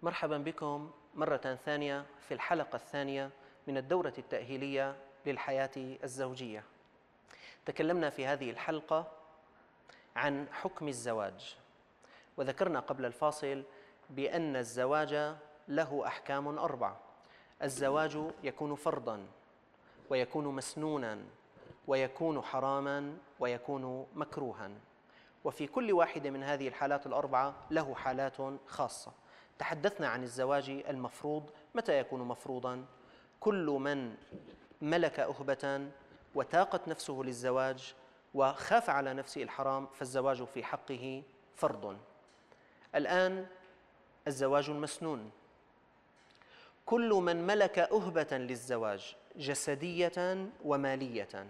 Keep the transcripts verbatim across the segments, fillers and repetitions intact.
مرحبا بكم مرة ثانية في الحلقة الثانية من الدورة التأهيلية للحياة الزوجية. تكلمنا في هذه الحلقة عن حكم الزواج، وذكرنا قبل الفاصل بأن الزواج له أحكام أربعة. الزواج يكون فرضاً، ويكون مسنوناً، ويكون حراماً، ويكون مكروها، وفي كل واحدة من هذه الحالات الأربعة له حالات خاصة. تحدثنا عن الزواج المفروض. متى يكون مفروضاً؟ كل من ملك أهبة وتاقت نفسه للزواج وخاف على نفسه الحرام فالزواج في حقه فرض. الآن الزواج المسنون: كل من ملك أهبة للزواج جسدية ومالية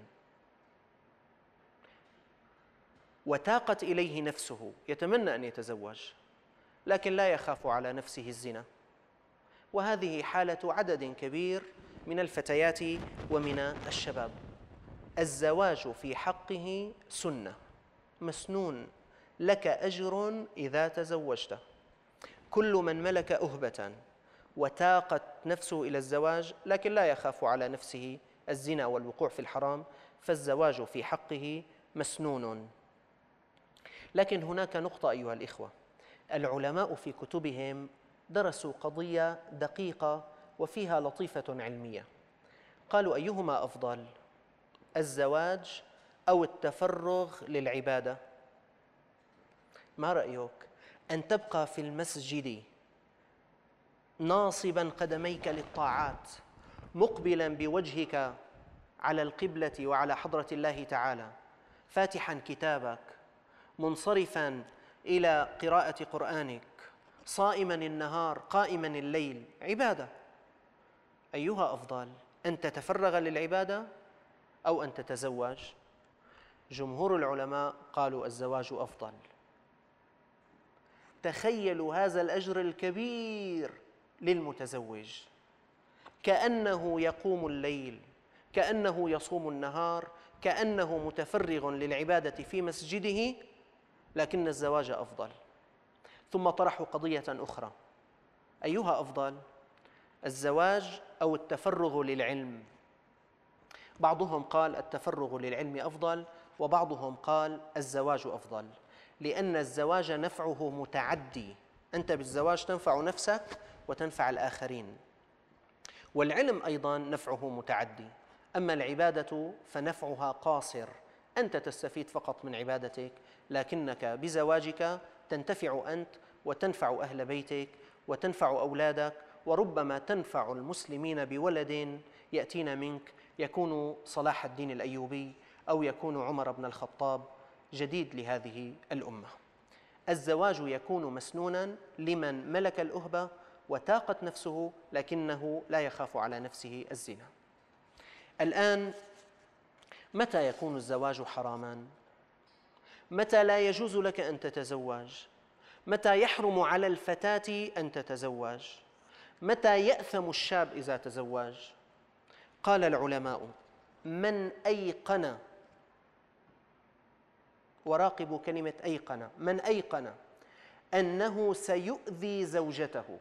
وتاقت إليه نفسه، يتمنى أن يتزوج لكن لا يخاف على نفسه الزنا، وهذه حالة عدد كبير من الفتيات ومن الشباب. الزواج في حقه سنة، مسنون، لك أجر إذا تزوجت. كل من ملك أهبة وتاقت نفسه إلى الزواج لكن لا يخاف على نفسه الزنا والوقوع في الحرام فالزواج في حقه مسنون. لكن هناك نقطة أيها الإخوة، العلماء في كتبهم درسوا قضية دقيقة وفيها لطيفة علمية. قالوا: أيهما أفضل، الزواج أو التفرغ للعبادة؟ ما رأيك أن تبقى في المسجد ناصباً قدميك للطاعات، مقبلاً بوجهك على القبلة وعلى حضرة الله تعالى، فاتحاً كتابك، منصرفاً إلى قراءة قرآنك، صائماً النهار، قائماً الليل، عبادة؟ أيها أفضل، أن تتفرغ للعبادة أو أن تتزوج؟ جمهور العلماء قالوا الزواج أفضل. تخيلوا هذا الأجر الكبير للمتزوج، كأنه يقوم الليل، كأنه يصوم النهار، كأنه متفرغ للعبادة في مسجده، لكن الزواج أفضل. ثم طرحوا قضية أخرى: أيها أفضل، الزواج أو التفرغ للعلم؟ بعضهم قال التفرغ للعلم أفضل، وبعضهم قال الزواج أفضل، لأن الزواج نفعه متعدي، أنت بالزواج تنفع نفسك وتنفع الآخرين، والعلم أيضاً نفعه متعدي. أما العبادة فنفعها قاصر، أنت تستفيد فقط من عبادتك، لكنك بزواجك تنتفع أنت وتنفع أهل بيتك وتنفع أولادك، وربما تنفع المسلمين بولد يأتين منك، يكون صلاح الدين الأيوبي أو يكون عمر بن الخطاب، جديد لهذه الأمة. الزواج يكون مسنوناً لمن ملك الأهبة وتاقت نفسه لكنه لا يخاف على نفسه الزنا. الآن متى يكون الزواج حراماً؟ متى لا يجوز لك أن تتزوج؟ متى يحرم على الفتاة أن تتزوج؟ متى يأثم الشاب إذا تزوج؟ قال العلماء: من أيقن، وراقبوا كلمة أيقن، من أيقن أنه سيؤذي زوجته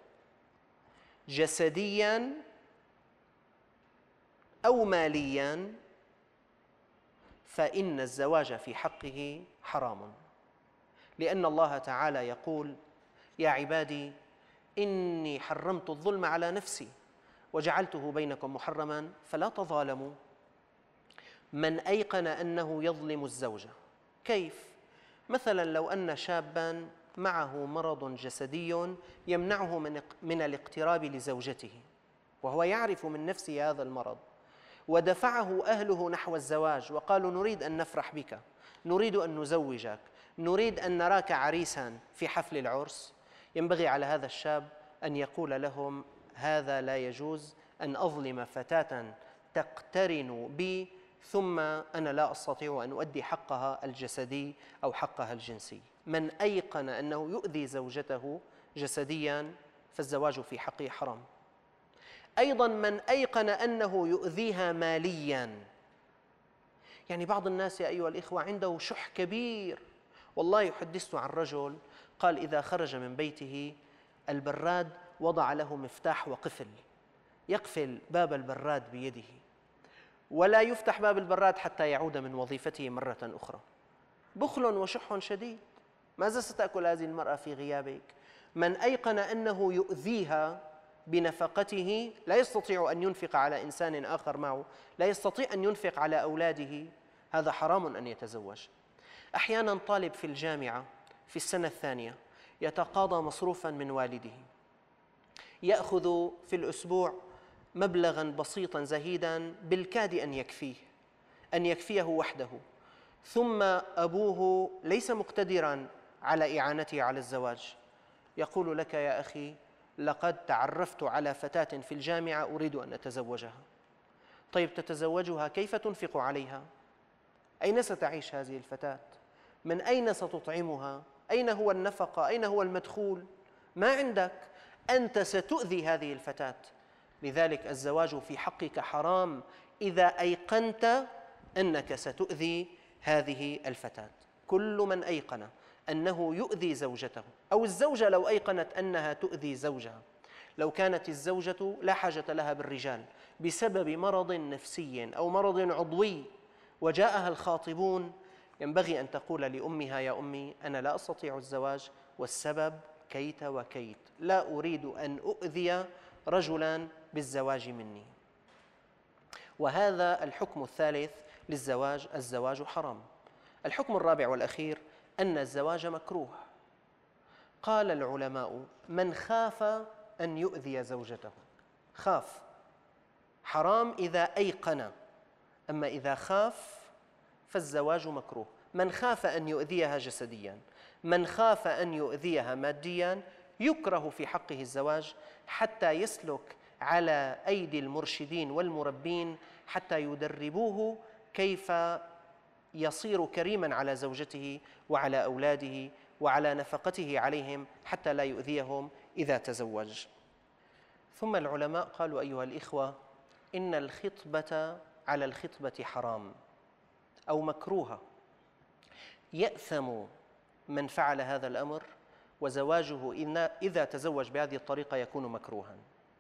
جسدياً أو مالياً فإن الزواج في حقه حرام، لأن الله تعالى يقول: يا عبادي إني حرمت الظلم على نفسي وجعلته بينكم محرماً فلا تظالموا. من أيقن أنه يظلم الزوجة. كيف؟ مثلاً لو أن شاباً معه مرض جسدي يمنعه من من الاقتراب لزوجته، وهو يعرف من نفسه هذا المرض، ودفعه أهله نحو الزواج وقالوا: نريد أن نفرح بك، نريد أن نزوجك، نريد أن نراك عريساً في حفل العرس، ينبغي على هذا الشاب أن يقول لهم: هذا لا يجوز أن أظلم فتاة تقترن بي ثم أنا لا أستطيع أن أؤدي حقها الجسدي أو حقها الجنسي. من أيقن أنه يؤذي زوجته جسدياً فالزواج في حقه حرام. أيضاً من أيقن أنه يؤذيها مالياً. يعني بعض الناس يا أيها الإخوة عنده شح كبير. والله حدثت عن رجل قال: إذا خرج من بيته البراد وضع له مفتاح وقفل يقفل باب البراد بيده، ولا يفتح باب البراد حتى يعود من وظيفته مرة أخرى. بخل وشح شديد. ماذا ستأكل هذه المرأة في غيابك؟ من أيقن أنه يؤذيها بنفقته، لا يستطيع أن ينفق على إنسان آخر معه، لا يستطيع أن ينفق على أولاده، هذا حرام أن يتزوج. أحيانا طالب في الجامعة في السنة الثانية يتقاضى مصروفا من والده، يأخذ في الأسبوع مبلغا بسيطا زهيدا بالكاد أن يكفيه أن يكفيه وحده، ثم أبوه ليس مقتدرا على إعانته على الزواج، يقول لك يا أخي لقد تعرفت على فتاة في الجامعة أريد أن أتزوجها. طيب تتزوجها، كيف تنفق عليها؟ أين ستعيش هذه الفتاة؟ من أين ستطعمها؟ أين هو النفقة؟ أين هو المدخول؟ ما عندك، أنت ستؤذي هذه الفتاة. لذلك الزواج في حقك حرام إذا أيقنت أنك ستؤذي هذه الفتاة. كل من أيقن أنه يؤذي زوجته، أو الزوجة لو أيقنت أنها تؤذي زوجها، لو كانت الزوجة لا حاجة لها بالرجال بسبب مرض نفسي أو مرض عضوي وجاءها الخاطبون، ينبغي أن تقول لأمها يا أمي أنا لا أستطيع الزواج والسبب كيت وكيت، لا أريد أن أؤذي رجلا بالزواج مني. وهذا الحكم الثالث للزواج، الزواج حرام. الحكم الرابع والأخير أن الزواج مكروه. قال العلماء من خاف أن يؤذي زوجته، خاف، حرام إذا أيقن، أما إذا خاف فالزواج مكروه. من خاف أن يؤذيها جسديا، من خاف أن يؤذيها ماديا، يكره في حقه الزواج حتى يسلك على أيدي المرشدين والمربين حتى يدربوه كيف يصير كريما على زوجته وعلى أولاده وعلى نفقته عليهم حتى لا يؤذيهم إذا تزوج. ثم العلماء قالوا أيها الإخوة إن الخطبة على الخطبة حرام أو مكروهة، يأثم من فعل هذا الأمر، وزواجه إذا تزوج بهذه الطريقة يكون مكروها.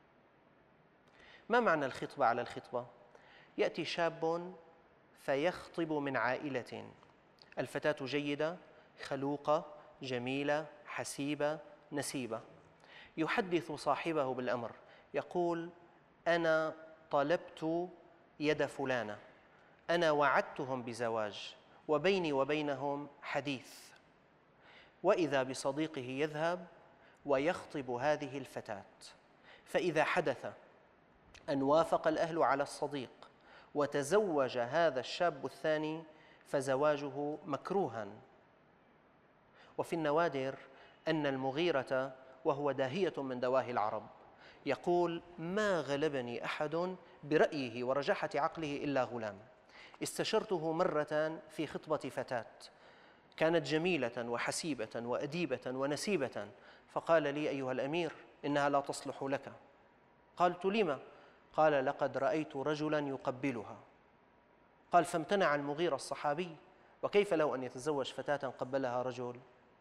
ما معنى الخطبة على الخطبة؟ يأتي شاب فيخطب من عائلة، الفتاة جيدة خلوقة جميلة حسيبة نسيبة، يحدث صاحبه بالأمر، يقول أنا طلبت يد فلانة، أنا وعدتهم بزواج وبيني وبينهم حديث. وإذا بصديقه يذهب ويخطب هذه الفتاة، فإذا حدث أن وافق الأهل على الصديق وتزوج هذا الشاب الثاني فزواجه مكروها. وفي النوادر أن المغيرة وهو داهية من دواهي العرب يقول ما غلبني أحد برأيه ورجحة عقله إلا غلام، استشرته مرة في خطبة فتاة كانت جميلة وحسيبة وأديبة ونسيبة، فقال لي أيها الأمير إنها لا تصلح لك. قلت لما؟ قال لقد رأيت رجلا يقبلها. قال فامتنع المغيرة الصحابي، وكيف لو أن يتزوج فتاة قبلها رجل؟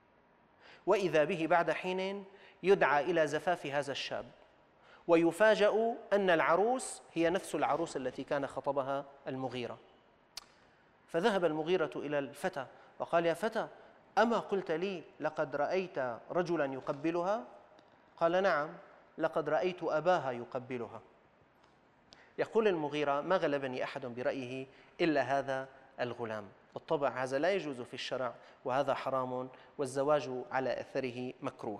وإذا به بعد حين يدعى إلى زفاف هذا الشاب، ويفاجأ أن العروس هي نفس العروس التي كان خطبها المغيرة. فذهب المغيرة إلى الفتى وقال يا فتى أما قلت لي لقد رأيت رجلا يقبلها؟ قال نعم لقد رأيت أباها يقبلها. يقول المغيرة ما غلبني أحد برأيه إلا هذا الغلام. بالطبع هذا لا يجوز في الشرع وهذا حرام، والزواج على أثره مكروه.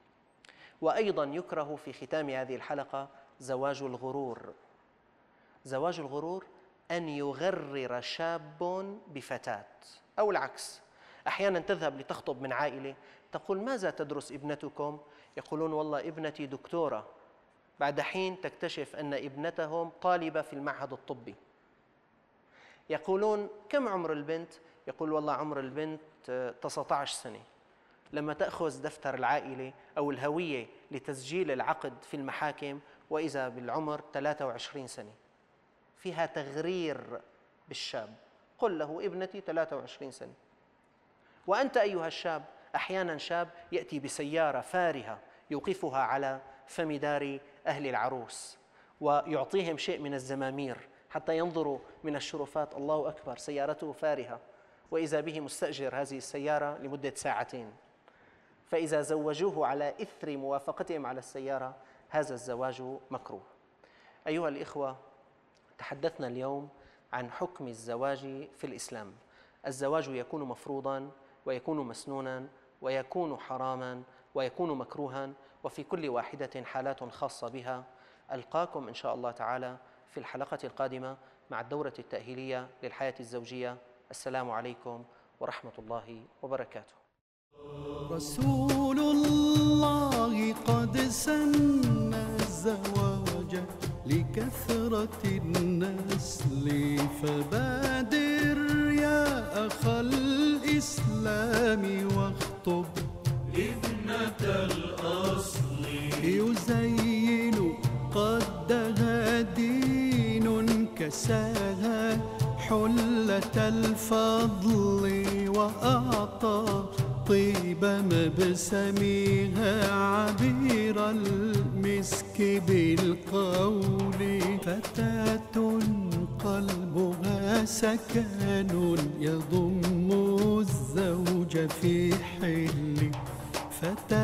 وأيضا يكره في ختام هذه الحلقة زواج الغرور. زواج الغرور أن يغرر شاب بفتاة أو العكس. أحيانا تذهب لتخطب من عائلة تقول ماذا تدرس ابنتكم؟ يقولون والله ابنتي دكتورة، بعد حين تكتشف أن ابنتهم طالبة في المعهد الطبي. يقولون كم عمر البنت؟ يقول والله عمر البنت تسعة عشر سنة. لما تأخذ دفتر العائلة أو الهوية لتسجيل العقد في المحاكم وإذا بالعمر ثلاثة وعشرين سنة، فيها تغرير بالشاب. قل له ابنتي ثلاثة وعشرين سنة. وأنت أيها الشاب أحيانا شاب يأتي بسيارة فارهة يوقفها على فم دار أهل العروس، ويعطيهم شيء من الزمامير حتى ينظروا من الشرفات، الله أكبر سيارته فارهة، وإذا به مستأجر هذه السيارة لمدة ساعتين. فإذا زوجوه على إثر موافقتهم على السيارة هذا الزواج مكروه. أيها الإخوة، تحدثنا اليوم عن حكم الزواج في الإسلام. الزواج يكون مفروضاً ويكون مسنوناً ويكون حراماً ويكون مكروها، وفي كل واحدة حالات خاصة بها. ألقاكم إن شاء الله تعالى في الحلقة القادمة مع الدورة التأهيلية للحياة الزوجية. السلام عليكم ورحمة الله وبركاته. رسول الله قد سن الزواج لكثرة النسل، فبادر يا أخ الإسلام واخطب ابنة الأصل. يزين قدها دين كساها حلة الفضل، وأعطى طيب مبسمها عبير المسك بالقول. فتاة قلبها سكن يضم الزوج في حل، فتاة